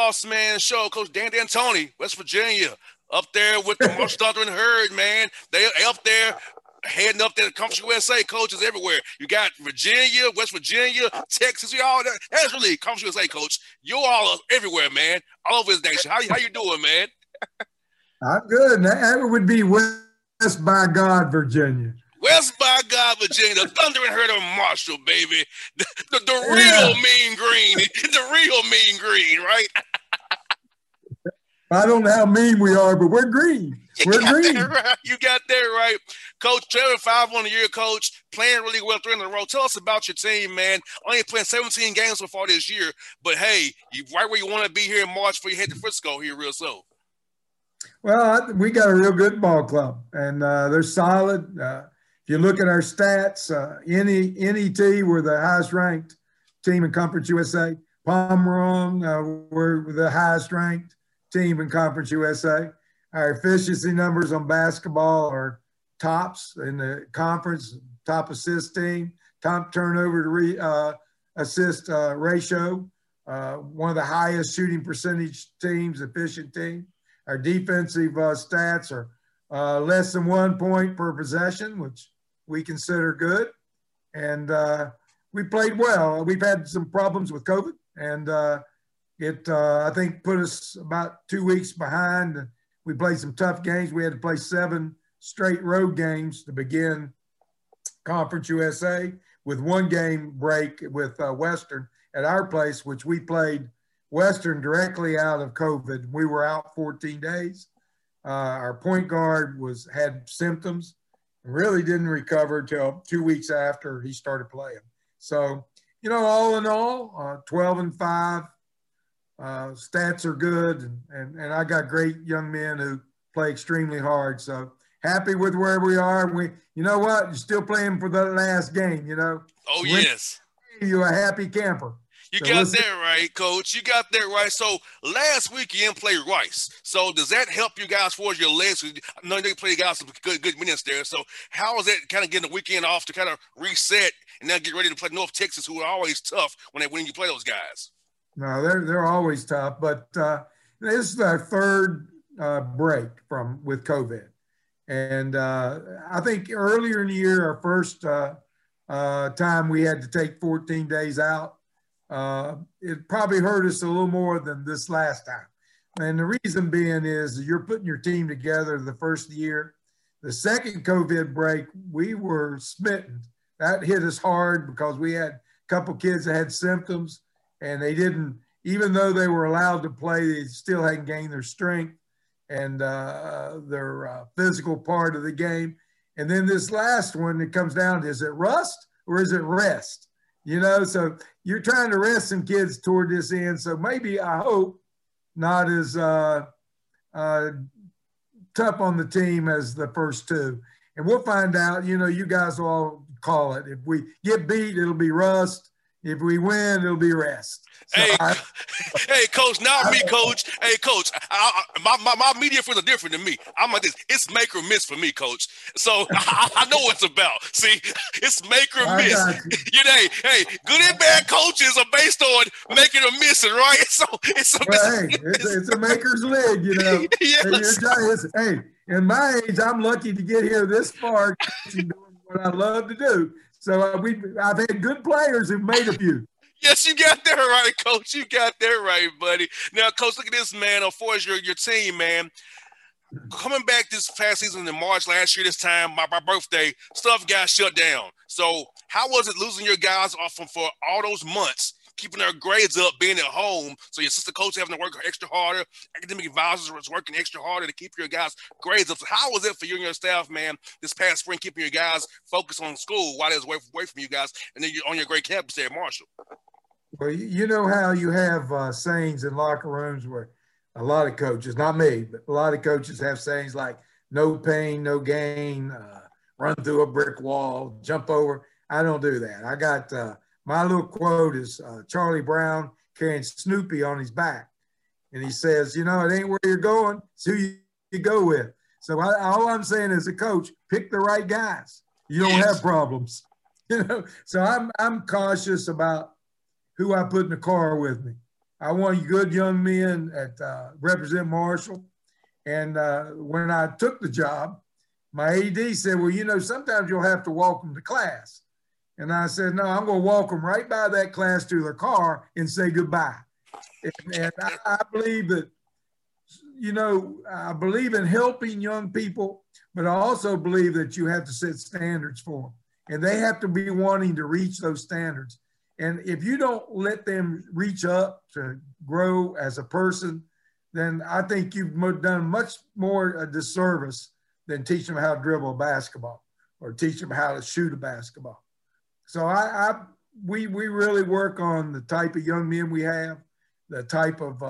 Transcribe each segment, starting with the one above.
boss man show, Coach Dan D'Antoni, West Virginia, up there with the Marshall Thundering Herd, man. They up there heading up there to Conference USA, coaches everywhere. You got Virginia, West Virginia, Texas, you all that. That's really Conference USA, coach. You all are everywhere, man. All over this nation. How you doing, man? I'm good. That would be West by God, Virginia. West by God, Virginia, the Thundering Herd of Marshall, baby. The real mean green. The real mean green, right? I don't know how mean we are, but we're green. We're green. Right. You got that right. Coach, Trevor, 5 on the year, coach, playing really well 3 in a row. Tell us about your team, man. Only playing 17 games so far this year, but hey, you right where you want to be here in March before you head to Frisco here real soon. Well, we got a real good ball club, and they're solid. If you look at our stats, NET, we're the highest ranked team in Conference USA. Pomeroy, we're the highest ranked team in Conference USA. Our efficiency numbers on basketball are tops in the conference, top assist team, top turnover to assist ratio, one of the highest shooting percentage teams, efficient team. Our defensive stats are less than 1 point per possession, which we consider good. And we played well. We've had some problems with COVID, and I think, put us about 2 weeks behind. We played some tough games. We had to play 7 straight road games to begin Conference USA, with 1 game break with Western at our place, which we played Western directly out of COVID. We were out 14 days. Our point guard had symptoms and really didn't recover until 2 weeks after he started playing. So, all in all, 12-5. Stats are good, and I got great young men who play extremely hard. So happy with where we are. You know what? You're still playing for the last game, Oh, yes. You're a happy camper. You got that right, Coach. You got that right. So last week you didn't play Rice. So does that help you guys for your legs? I know they play guys some good minutes there. So how is that kind of getting the weekend off to kind of reset and then get ready to play North Texas, who are always tough when you play those guys? No, they're always tough, but this is our 3rd break with COVID, and I think earlier in the year, our first time we had to take 14 days out. It probably hurt us a little more than this last time, and the reason being is you're putting your team together the first year. The second COVID break, we were smitten. That hit us hard because we had a couple kids that had symptoms. And they didn't, even though they were allowed to play, they still hadn't gained their strength and their physical part of the game. And then this last one, it comes down to, is it rust or is it rest? So you're trying to rest some kids toward this end. So maybe, I hope, not as tough on the team as the first 2. And we'll find out. You guys will all call it. If we get beat, it'll be rust. If we win, it'll be rest. So hey, Coach, not me, Coach. Hey, Coach, my media friends are different than me. I'm like this. It's make or miss for me, Coach. So I know what it's about. See, it's make or miss. Hey, good and bad coaches are based on making or missing, right? So it's a maker's league, Yes. Hey, in my age, I'm lucky to get here this far doing what I love to do. So I've had good players who've made a few. Yes, you got that right, Coach. You got that right, buddy. Now, Coach, look at this, man. As far as your team, man, coming back this past season in March last year, this time, my birthday, stuff got shut down. So how was it losing your guys off for all those months, keeping their grades up, being at home, so your assistant coach having to work extra harder, academic advisors was working extra harder to keep your guys' grades up. So how was it for you and your staff, man, this past spring, keeping your guys focused on school while they was away from you guys, and then you're on your great campus there at Marshall? Well, you know how you have sayings in locker rooms where a lot of coaches, not me, but a lot of coaches have sayings like no pain, no gain, run through a brick wall, jump over. I don't do that. I got my little quote is Charlie Brown carrying Snoopy on his back. And he says, it ain't where you're going, it's who you go with. So all I'm saying as a coach, pick the right guys. You don't have problems. So I'm cautious about who I put in the car with me. I want good young men at represent Marshall. And when I took the job, my AD said, well, you know, sometimes you'll have to walk them to class. And I said, no, I'm going to walk them right by that class to their car and say goodbye. And I believe that, you know, I believe in helping young people, but I also believe that you have to set standards for them. And they have to be wanting to reach those standards. And if you don't let them reach up to grow as a person, then I think you've done much more a disservice than teach them how to dribble a basketball or teach them how to shoot a basketball. So we really work on the type of young men we have, the type of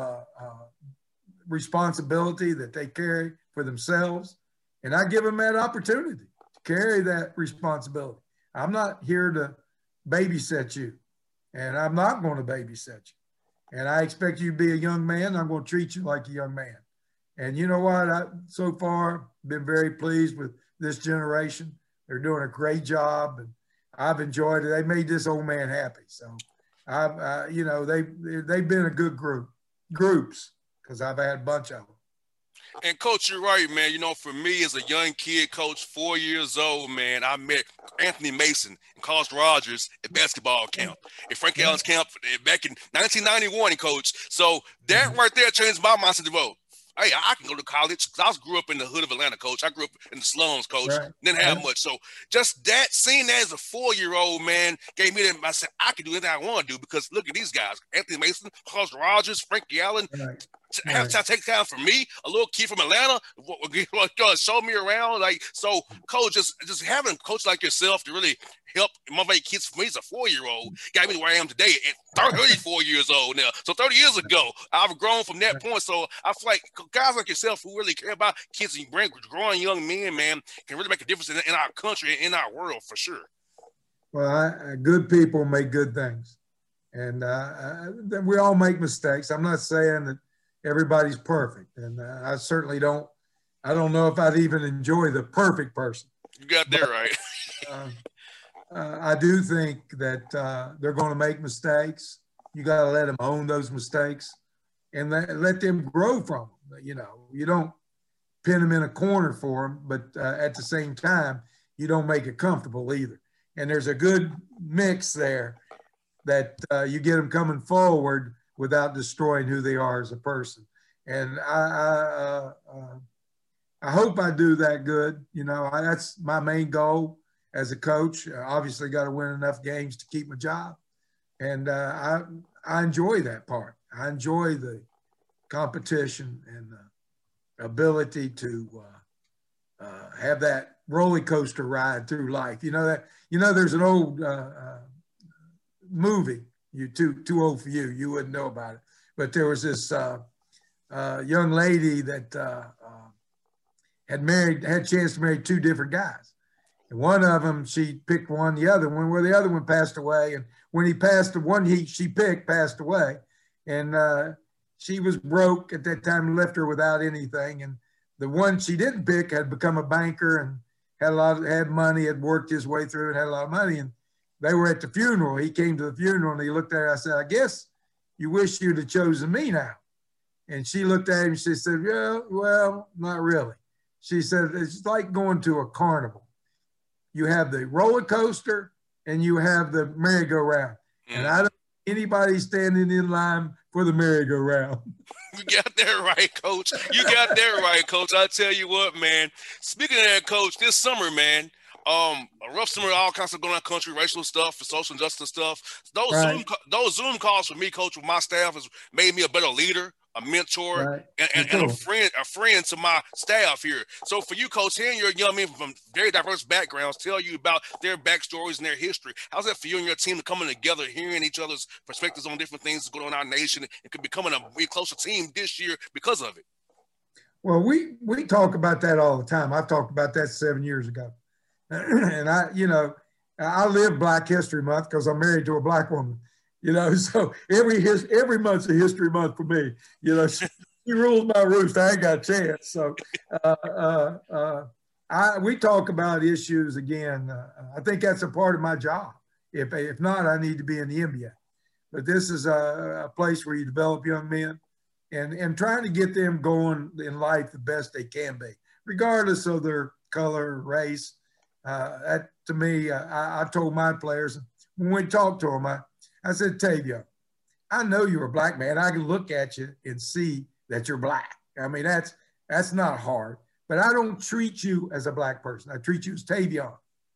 responsibility that they carry for themselves. And I give them that opportunity to carry that responsibility. I'm not here to babysit you, and I'm not going to babysit you. And I expect you to be a young man. I'm going to treat you like a young man. And you know what? So far, been very pleased with this generation. They're doing a great job, and I've enjoyed it. They made this old man happy. So, you know, they've been a good groups, because I've had a bunch of them. And Coach, you're right, man. You know, for me as a young kid, Coach, 4 years old, man, I met Anthony Mason and Carlos Rogers at basketball camp, at Frank Allen's camp back in 1991, Coach. So that right there changed my mindset to vote. Hey, I can go to college because I grew up in the hood of Atlanta, Coach. I grew up in the slums, Coach. Right. Didn't have much. So just that, seeing that as a 4-year-old, man, gave me that. I said, I can do anything I want to do because look at these guys. Anthony Mason, Carlos Rogers, Frankie Allen. Right. Have to take time for me, a little kid from Atlanta, show me around. Like, so, Coach, just having a coach like yourself to really help motivate kids. For me as a 4-year-old, got me to where I am today at 34 years old now. So 30 years ago, I've grown from that point. So I feel like guys like yourself who really care about kids and growing young men, man, can really make a difference in our country and in our world for sure. Well, good people make good things. And we all make mistakes. I'm not saying that everybody's perfect. And I certainly don't know if I'd even enjoy the perfect person. You got that right. I do think that they're going to make mistakes. You got to let them own those mistakes and let them grow from them. You know, you don't pin them in a corner for them, but at the same time, you don't make it comfortable either. And there's a good mix there that you get them coming forward without destroying who they are as a person. And I hope I do that good. You know, that's my main goal as a coach. Obviously got to win enough games to keep my job. And I enjoy that part. I enjoy the competition and the ability to have that roller coaster ride through life. There's an old movie, you're too old for you. You wouldn't know about it. But there was this young lady that had a chance to marry 2 different guys. And one of them, she picked the other one, where the other one passed away. And when he passed, the one she picked passed away. And she was broke at that time and left her without anything. And the one she didn't pick had become a banker and had money, had worked his way through and had a lot of money. And they were at the funeral. He came to the funeral and he looked at her. I said, I guess you wish you'd have chosen me now. And she looked at him and she said, yeah, well, not really. She said, it's like going to a carnival. You have the roller coaster and you have the merry-go-round. And I don't know anybody standing in line for the merry-go-round. You got that right, Coach. You got that right, Coach. I tell you what, man. Speaking of that, Coach, this summer, man, a rough summer, all kinds of going on country, racial stuff, for social justice stuff. Those Zoom calls for me, Coach, with my staff has made me a better leader, a mentor, and a friend to my staff here. So for you, Coach, hearing your young men from very diverse backgrounds tell you about their backstories and their history, how's that for you and your team to coming together, hearing each other's perspectives on different things that's going on in our nation, and could becoming a way closer team this year because of it? Well, we talk about that all the time. I've talked about that 7 years ago. And I live Black History Month because I'm married to a Black woman, so every month's a history month for me. She rules my roost. I ain't got a chance. So we talk about issues again. I think that's a part of my job. If not, I need to be in the NBA. but this is a place where you develop young men and trying to get them going in life the best they can be, regardless of their color, race. That to me, I told my players when we talked to them, I said, Tavia, I know you're a black man. I can look at you and see that you're black. I mean, that's not hard, but I don't treat you as a black person. I treat you as Tavion.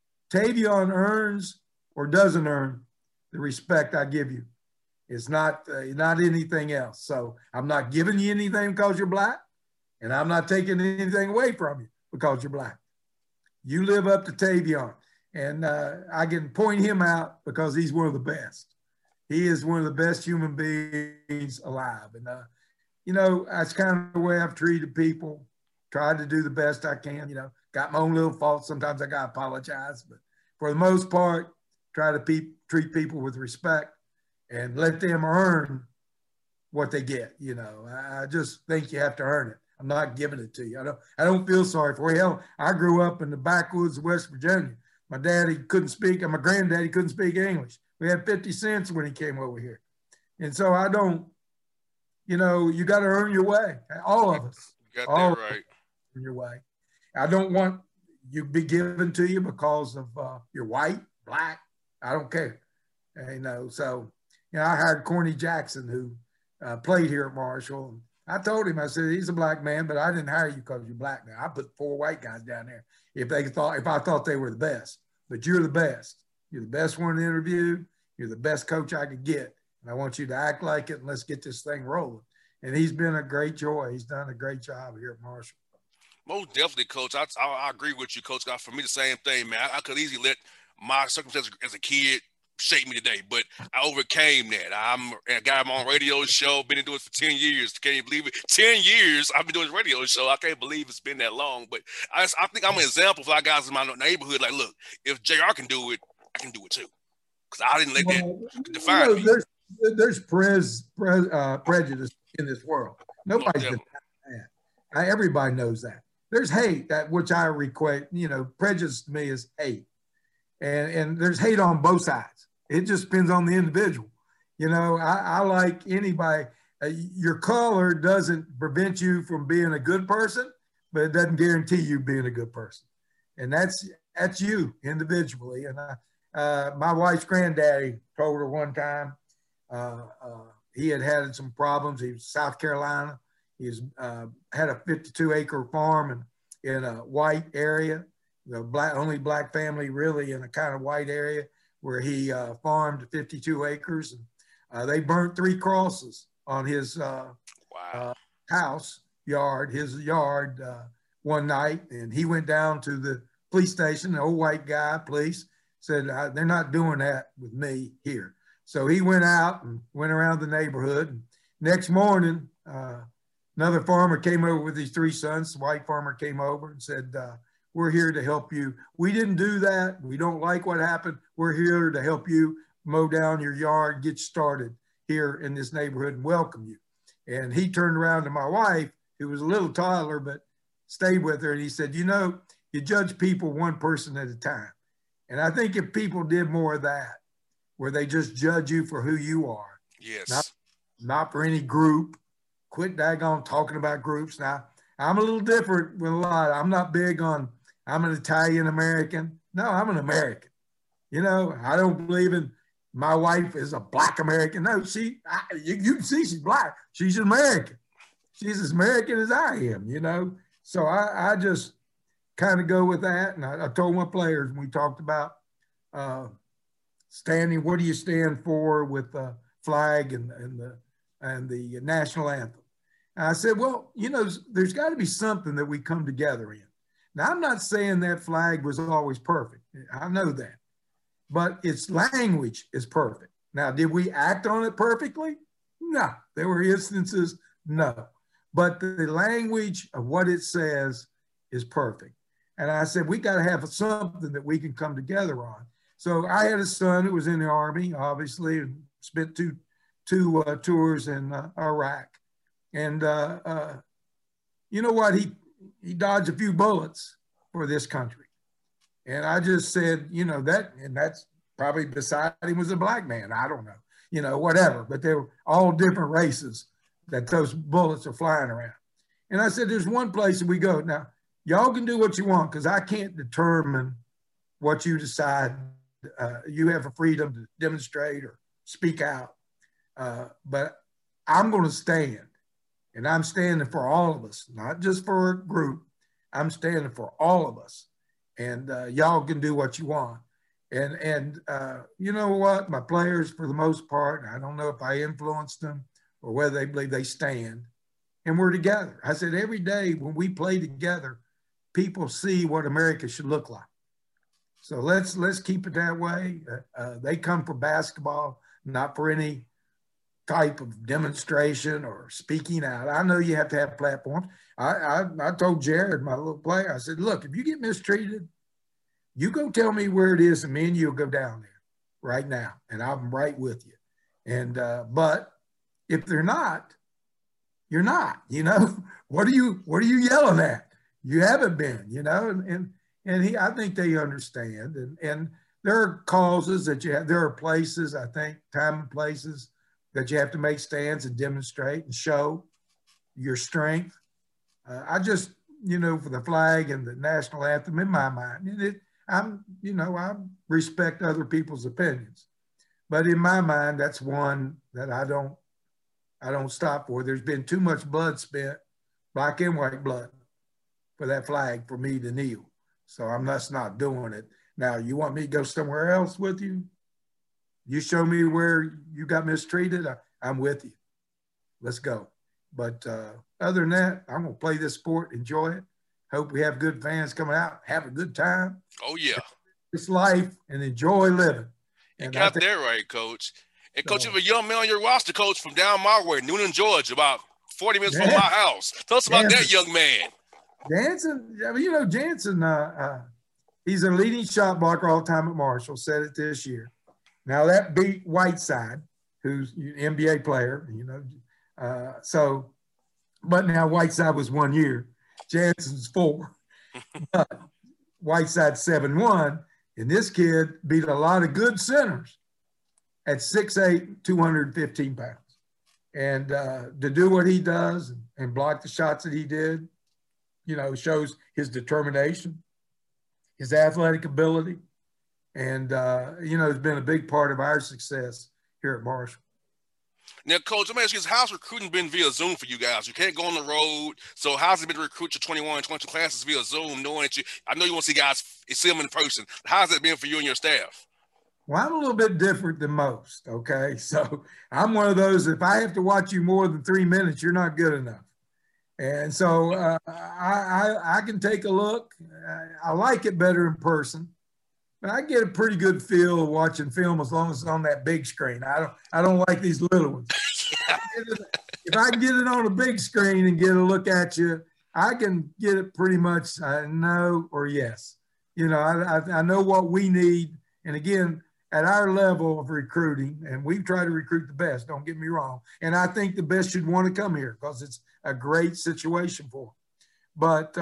Tavion earns or doesn't earn the respect I give you. It's not anything else. So I'm not giving you anything because you're black, and I'm not taking anything away from you because you're black. You live up to Tavion, and I can point him out because he's one of the best. He is one of the best human beings alive. And, you know, that's kind of the way I've treated people, tried to do the best I can, you know, got my own little faults. Sometimes I got to apologize, but for the most part, try to treat people with respect and let them earn what they get. You know, I just think you have to earn it. I'm not giving it to you. I don't feel sorry for you. Hell, I grew up in the backwoods of West Virginia. My daddy couldn't speak, and my granddaddy couldn't speak English. We had 50 cents when he came over here. And so I don't, you know, you got to earn your way. All of us. You got that right. Earn your way. I don't want you to be given to you because of you're white, black. I don't care. You know, so, you know, I hired Corny Jackson, who played here at Marshall. I told him, I said, he's a black man, but I didn't hire you because you're black now. I put 4 white guys down there if I thought they were the best. But you're the best. You're the best one interviewed. You're the best coach I could get. And I want you to act like it, and let's get this thing rolling. And he's been a great joy. He's done a great job here at Marshall. Most definitely, Coach. I agree with you, Coach. For me, the same thing, man. I could easily let my circumstances as a kid shape me today, but I overcame that. I'm a guy on radio show, been doing it for 10 years. Can you believe it? 10 years I've been doing this radio show. I can't believe it's been that long, but I think I'm an example for our guys in my neighborhood. Like, look, if JR can do it, I can do it too. Because I didn't let that define me. There's prejudice in this world. Nobody's been that. Everybody knows that. There's hate, that which I equate, you know, prejudice to me is hate. And there's hate on both sides. It just depends on the individual. You know, I like anybody. Your color doesn't prevent you from being a good person, but it doesn't guarantee you being a good person. And that's you individually. And my wife's granddaddy told her one time he had some problems. He was South Carolina. He's had a 52-acre farm in a white area. The only black family really in a kind of white area where he farmed 52 acres. And they burnt 3 crosses on his his yard one night. And he went down to the police station, the old white guy, police, said, they're not doing that with me here. So he went out and went around the neighborhood. And next morning, another farmer came over with his 3 sons. The white farmer came over and said, we're here to help you. We didn't do that. We don't like what happened. We're here to help you mow down your yard, get started here in this neighborhood and welcome you. And he turned around to my wife, who was a little toddler, but stayed with her. And he said, you know, you judge people one person at a time. And I think if people did more of that, where they just judge you for who you are. Yes. Not for any group. Quit daggone talking about groups. Now, I'm a little different with a lot. I'm not big on, I'm an Italian American. No, I'm an American. You know, I don't believe in my wife is a black American. No, you can see she's black. She's an American. She's as American as I am, you know. So I just kind of go with that. And I told my players when we talked about standing, what do you stand for with the flag and the national anthem? And I said, well, you know, there's got to be something that we come together in. Now, I'm not saying that flag was always perfect. I know that. But its language is perfect. Now, did we act on it perfectly? No. There were instances, no. But the language of what it says is perfect. And I said, we got to have something that we can come together on. So I had a son who was in the Army, obviously, and spent two tours in Iraq. And you know what? He dodged a few bullets for this country. And I just said, you know, that's probably beside him was a black man. I don't know. you know, whatever. But they were all different races that those bullets are flying around. And I said, there's one place that we go. Now, y'all can do what you want because I can't determine what you decide. You have a freedom to demonstrate or speak out. But I'm going to stand. And I'm standing for all of us, not just for a group. I'm standing for all of us. And y'all can do what you want. And you know what? My players, for the most part, I don't know if I influenced them or whether they believe they stand. And we're together. I said, every day when we play together, people see what America should look like. So let's keep it that way. They come for basketball, not for any type of demonstration or speaking out. I know you have to have platforms. I told Jared, my little player, I said, look, if you get mistreated, you go tell me where it is and me and you'll go down there right now. And I'm right with you. And, but if they're not, you're not, you know, what are you yelling at? You haven't been, you know, and I think they understand. And there are causes that you have, there are places, I think, time and places that you have to make stands and demonstrate and show your strength. I just, you know, for the flag and the national anthem, in my mind, I respect other people's opinions, but in my mind, that's one that I don't stop for. There's been too much blood spent, black and white blood, for that flag for me to kneel. So I'm just not doing it. Now, you want me to go somewhere else with you? You show me where you got mistreated, I'm with you. Let's go. But other than that, I'm going to play this sport, enjoy it. Hope we have good fans coming out, have a good time. Oh, yeah. It's life and enjoy living. You got that right, Coach. And, Coach, you have a young man on your roster, Coach, from down my way, Newnan, Georgia, about 40 minutes from my house. Tell us about that young man. Jansen, you know, Jansen, he's a leading shot blocker all the time at Marshall, said it this year. Now, that beat Whiteside, who's an NBA player, you know. But now Whiteside was 1 year. Jansen's 4. But Whiteside's 7-1. And this kid beat a lot of good centers at 6'8", 215 pounds. And to do what he does and block the shots that he did, you know, shows his determination, his athletic ability. And, you know, it's been a big part of our success here at Marshall. Now, Coach, let me ask you this. How's recruiting been via Zoom for you guys? You can't go on the road. So how's it been to recruit your 21 and 22 classes via Zoom, knowing that I know you want to see guys, see them in person. How's it been for you and your staff? Well, I'm a little bit different than most, okay? So I'm one of those, if I have to watch you more than 3 minutes, you're not good enough. And so I can take a look. I like it better in person. But I get a pretty good feel of watching film as long as it's on that big screen. I don't like these little ones. If I can get it on a big screen and get a look at you, I can get it pretty much no or yes. You know, I know what we need. And again, at our level of recruiting, and we try to recruit the best, don't get me wrong. And I think the best should want to come here because it's a great situation for them. But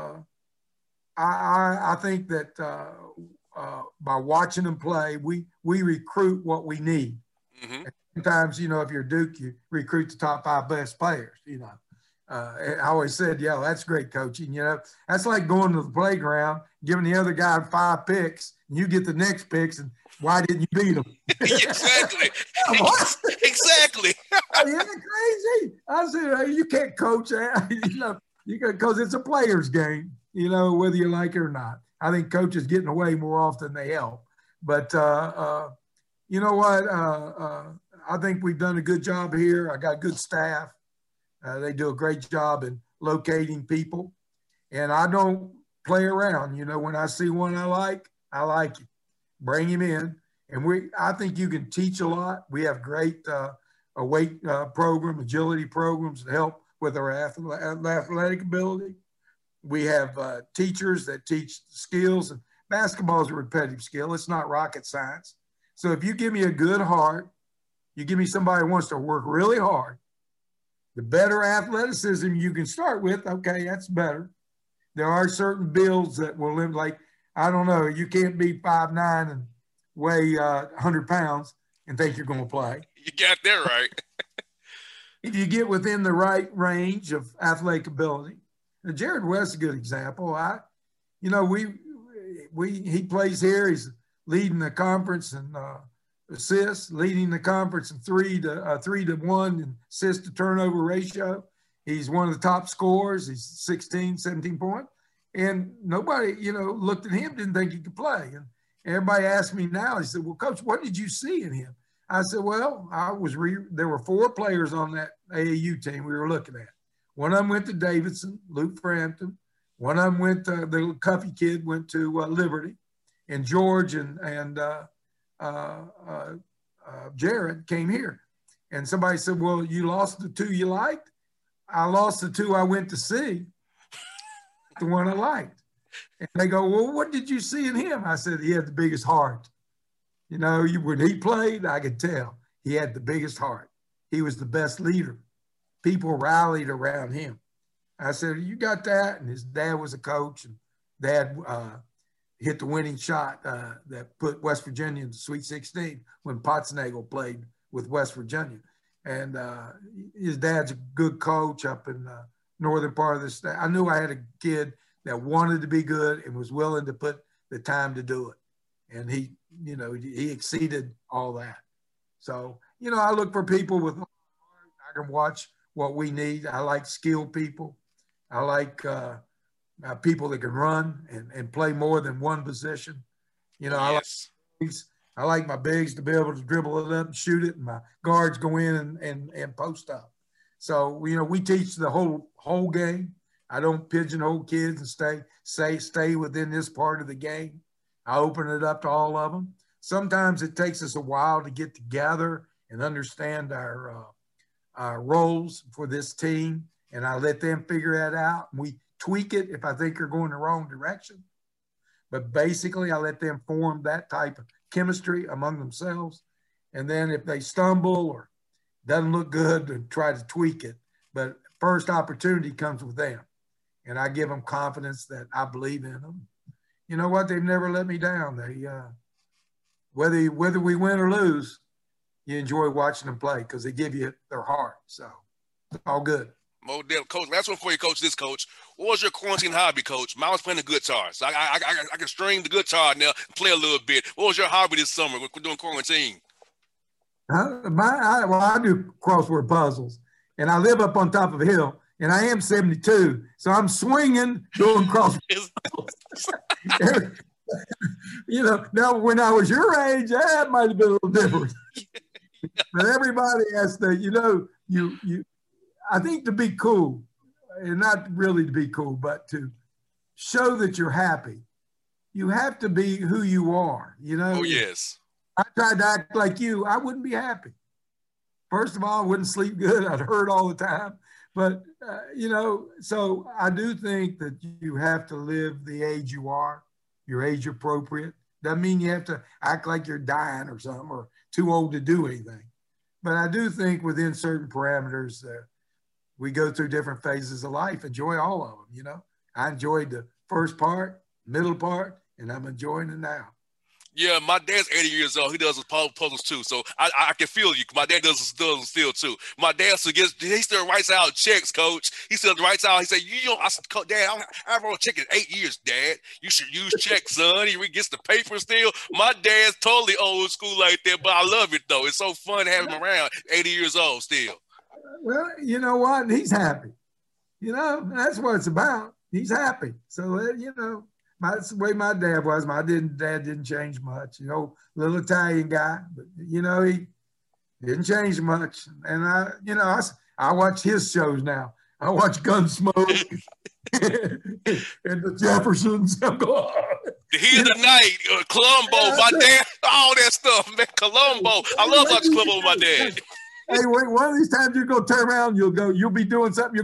I think that by watching them play, we recruit what we need. Mm-hmm. Sometimes, you know, if you're Duke, you recruit the top 5 best players, you know. I always said, yeah, that's great coaching. You know, that's like going to the playground, giving the other guy 5 picks, and you get the next picks, and why didn't you beat them? Exactly. Exactly. Isn't that crazy? I said, you can't coach that. You know, because it's a player's game, you know, whether you like it or not. I think coaches getting away more often than they help. But you know what? I think we've done a good job here. I got good staff. They do a great job in locating people. And I don't play around. You know, when I see one I like it. Bring him in. And I think you can teach a lot. We have great weight program, agility programs that help with our athletic ability. We have teachers that teach skills, and basketball is a repetitive skill. It's not rocket science. So if you give me a good heart, you give me somebody who wants to work really hard, the better athleticism you can start with, okay, that's better. There are certain builds that will live like, I don't know, you can't be 5'9" and weigh 100 pounds and think you're going to play. You got that right. If you get within the right range of athletic ability. Now, Jared West is a good example. He plays here. He's leading the conference in assists, leading the conference in 3-to-1 in assist to turnover ratio. He's one of the top scorers. He's 16, 17 points. And nobody, looked at him, didn't think he could play. And everybody asked me now, he said, well, Coach, what did you see in him? I said, well, there were 4 players on that AAU team we were looking at. One of them went to Davidson, Luke Frampton. One of them went to, the little Cuffy kid went to Liberty. And George and Jared came here. And somebody said, well, you lost the 2 you liked? I lost the 2 I went to see, the one I liked. And they go, well, what did you see in him? I said, he had the biggest heart. When he played, I could tell he had the biggest heart. He was the best leader. People rallied around him. I said, you got that? And his dad was a coach, and Dad hit the winning shot that put West Virginia in the Sweet 16 when Pottsnagel played with West Virginia. And his dad's a good coach up in the northern part of the state. I knew I had a kid that wanted to be good and was willing to put the time to do it. And he exceeded all that. So, I look for people with, I can watch what we need. I like skilled people. I like people that can run and play more than one position. Yes. I like my bigs to be able to dribble it up and shoot it, and my guards go in and post up. So, we teach the whole game. I don't pigeonhole kids and stay within this part of the game. I open it up to all of them. Sometimes it takes us a while to get together and understand our roles for this team, and I let them figure that out. We tweak it if I think they're going the wrong direction. But basically, I let them form that type of chemistry among themselves. And then if they stumble or doesn't look good, to try to tweak it. But first opportunity comes with them. And I give them confidence that I believe in them. You know what? They've never let me down. They, whether we win or lose, you enjoy watching them play because they give you their heart. So it's all good. Modell, Coach, last one for you, Coach. What was your quarantine hobby, Coach? Mine was playing the guitar. So I can string the guitar now and play a little bit. What was your hobby this summer when we're doing quarantine? I do crossword puzzles, and I live up on top of a hill, and I am 72, so I'm swinging doing crossword puzzles. Now when I was your age, that might have been a little different. But everybody has to, I think to be cool, and not really to be cool, but to show that you're happy, you have to be who you are, Oh, yes. I tried to act like you, I wouldn't be happy. First of all, I wouldn't sleep good. I'd hurt all the time. But, so I do think that you have to live the age you are, your age appropriate. Doesn't mean you have to act like you're dying or something or too old to do anything. But I do think within certain parameters, we go through different phases of life, enjoy all of them, I enjoyed the first part, middle part, and I'm enjoying it now. Yeah, my dad's 80 years old. He does his puzzles too, so I can feel you. My dad does them still too. My dad he still writes out checks, Coach. He still writes out. He said, I said, Dad, I wrote a check in 8 years, Dad. You should use checks, son. He gets the paper still. My dad's totally old school like that, but I love it though. It's so fun to have him around, 80 years old still. Well, you know what? He's happy. That's what it's about. He's happy. So, that's the way my dad was. My dad didn't change much. Little Italian guy, but he didn't change much. And I watch his shows now. I watch Gunsmoke and the Jeffersons. I'm going, The Heat of the Night, Columbo, my dad, all that stuff, man. Columbo. I love watching Columbo with my dad. Hey, wait, one of these times you're going to turn around, you'll be doing something, you'll go,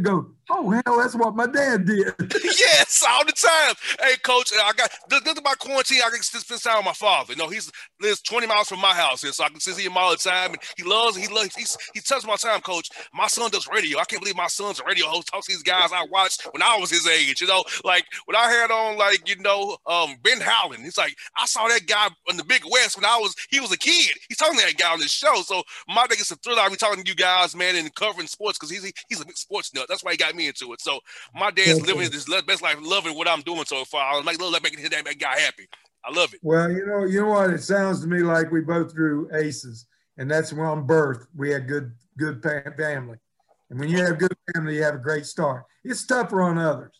Oh, hell, that's what my dad did. Yes, all the time. Hey, coach, I got this about quarantine. I can spend time with my father. You know, he lives 20 miles from my house here, so I can see him all the time. And he touches my time, coach. My son does radio. I can't believe my son's a radio host. Talks to these guys I watched when I was his age. You know, like when I had on, like, you know, Ben Howland. He's like, I saw that guy in the Big West when he was a kid. He's talking to that guy on this show. So my thing is a thrill. I'll be talking to you guys, man, and covering sports because he's a big sports nut. That's why he got me into it. So my dad's living his best life, loving what I'm doing so far. I'm like, making that guy happy. I love it. Well, you know what? It sounds to me like we both drew aces, and that's on birth. We had good family, and when you have good family, you have a great start. It's tougher on others,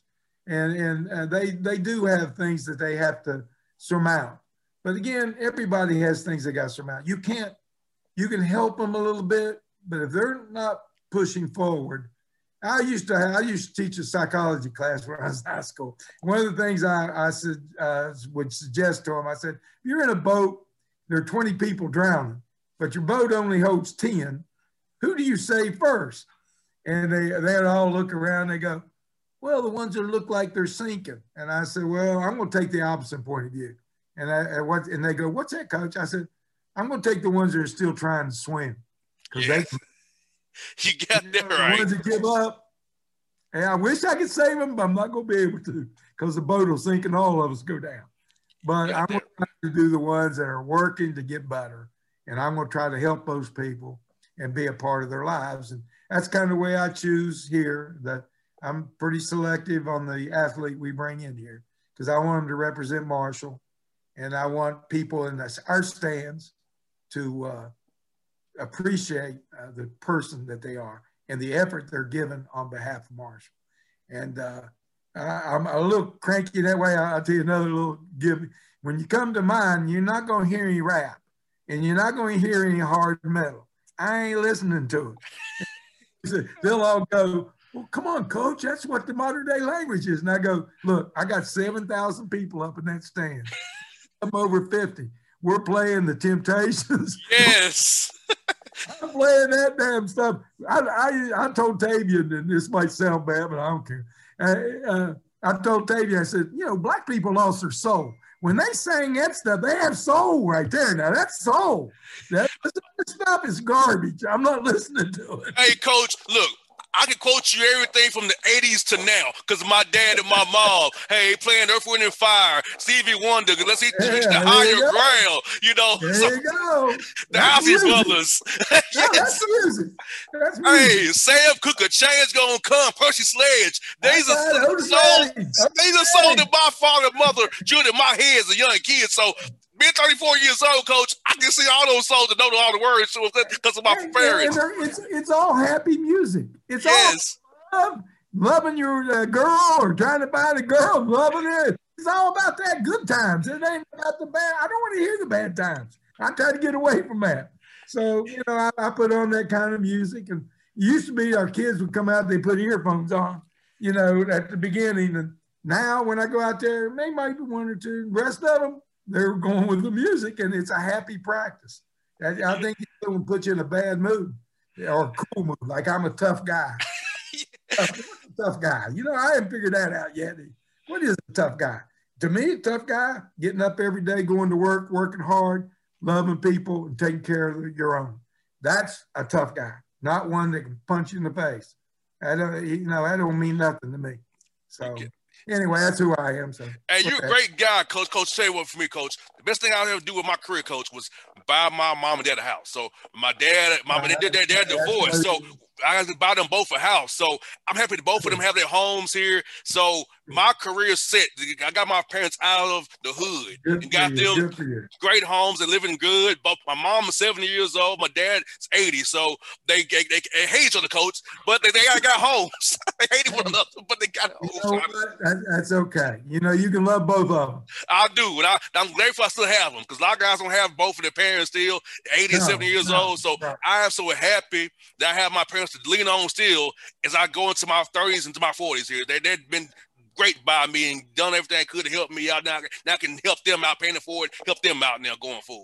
and they do have things that they have to surmount. But again, everybody has things they got to surmount. You can help them a little bit, but if they're not pushing forward. I used to teach a psychology class when I was in high school. One of the things I said, would suggest to them, I said, if you're in a boat, there are 20 people drowning, but your boat only holds 10. Who do you save first? And they'd all look around. They go, well, the ones that look like they're sinking. And I said, well, I'm going to take the opposite point of view. And they go, what's that, coach? I said, I'm going to take the ones that are still trying to swim because you got that right. The ones that give up. And I wish I could save them, but I'm not going to be able to because the boat will sink and all of us go down. But I'm going to try to do the ones that are working to get better. And I'm going to try to help those people and be a part of their lives. And that's kind of the way I choose here, that I'm pretty selective on the athlete we bring in here because I want them to represent Marshall. And I want people in our stands to appreciate the person that they are and the effort they're given on behalf of Marshall. And I'm a little cranky that way. I'll tell you another little give. When you come to mine, you're not going to hear any rap and you're not going to hear any hard metal. I ain't listening to it. They'll all go, well, come on, coach. That's what the modern day language is. And I go, look, I got 7,000 people up in that stand. I'm over 50. We're playing the Temptations. Yes. I'm playing that damn stuff. I told Tavian, and this might sound bad, but I don't care. I told Tavian, I said, you know, black people lost their soul. When they sang that stuff, they have soul right there. Now, that's soul. That stuff is garbage. I'm not listening to it. Hey, coach, look. I can quote you everything from the 80s to now because my dad and my mom, hey, playing Earth, Wind, and Fire, Stevie Wonder, let's reach the higher ground, you know. There you go. The Ozzy Brothers. Yes. Yeah, that's music. That's music. Hey, Sam Cooke, a change gonna come, Percy Sledge. These are songs that my father and mother drew in my head as a young kid. So being 34 years old, coach, I can see all those songs and know all the words to because of my parents. It's all happy music. It's all loving your girl or trying to find a girl, loving it. It's all about that good times. It ain't about the bad. I don't want to hear the bad times. I try to get away from that. So, you know, I put on that kind of music. And it used to be our kids would come out, they put earphones on, you know, at the beginning. And now when I go out there, they might be one or two. The rest of them, they're going with the music, and it's a happy practice. I think it will put you in a bad mood or a cool mood, like I'm a tough guy. What's a tough guy? You know, I haven't figured that out yet. What is a tough guy? To me, a tough guy, getting up every day, going to work, working hard, loving people, and taking care of your own. That's a tough guy, not one that can punch you in the face. That don't mean nothing to me. So. Anyway, that's who I am. So, hey, you're a great guy, Coach. Coach, say what for me, Coach. The best thing I ever do with my career, Coach, was buy my mom and dad a house. So my dad, they're divorced. So I got to buy them both a house. So I'm happy that both of them have their homes here. So my career's set. I got my parents out of the hood and got them great homes and living good. But my mom is 70 years old. My dad's 80. So they hate each other, Coach, but they got homes. They hate one another, but they got homes. You know, that's okay. You know, you can love both of them. I do. And I'm grateful I still have them because a lot of guys don't have both of their parents still, 80 and 70 years old. So I am so happy that I have my parents to lean on still as I go into my 30s and to my 40s here. They've been great by me and done everything I could to help me out. Now I can help them out, paying it forward, help them out now going forward.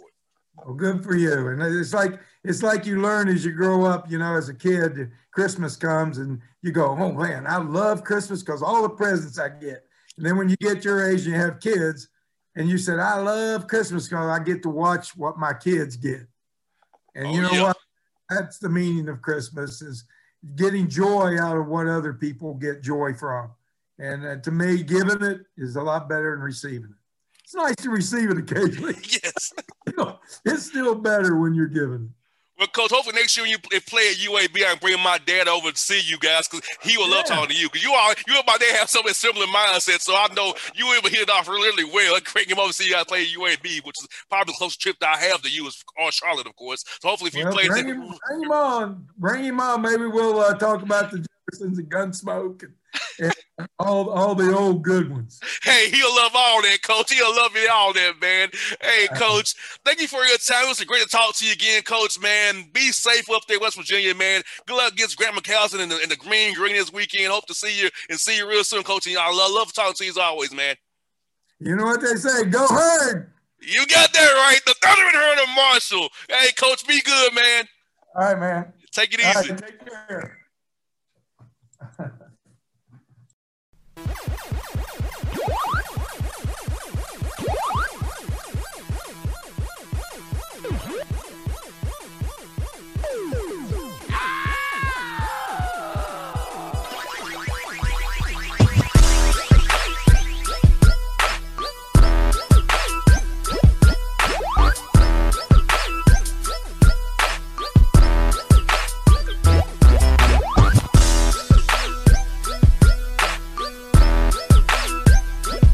Well, good for you. And it's like you learn as you grow up, you know, as a kid, Christmas comes and you go, oh man, I love Christmas because all the presents I get. And then when you get your age and you have kids and you said, I love Christmas because I get to watch what my kids get. And you know what? That's the meaning of Christmas, is getting joy out of what other people get joy from. And to me, giving it is a lot better than receiving it. It's nice to receive it occasionally. Yes. You know, it's still better when you're giving it. Well, Coach, hopefully next year when you play at UAB, I can bring my dad over to see you guys because he will love talking to you. Because you and my dad have some similar mindset, so I know you were able to hit it off really well. I can bring him over to see you guys play at UAB, which is probably the closest trip that I have to you is on Charlotte, of course. So hopefully if you play... Bring him on. Bring him on. Maybe we'll talk about the Jeffersons and Gunsmoke and all the old good ones. Hey, he'll love all that, Coach. He'll love it all that, man. Hey, Coach, thank you for your time. It was great to talk to you again, Coach, man. Be safe up there in West Virginia, man. Good luck against Grant McCasland in the Green this weekend. Hope to see you real soon, Coach. And I love talking to you as always, man. You know what they say, go Herd. You got that right. The Thundering Herd of Marshall. Hey, Coach, be good, man. All right, man. Take it easy. Right, take care.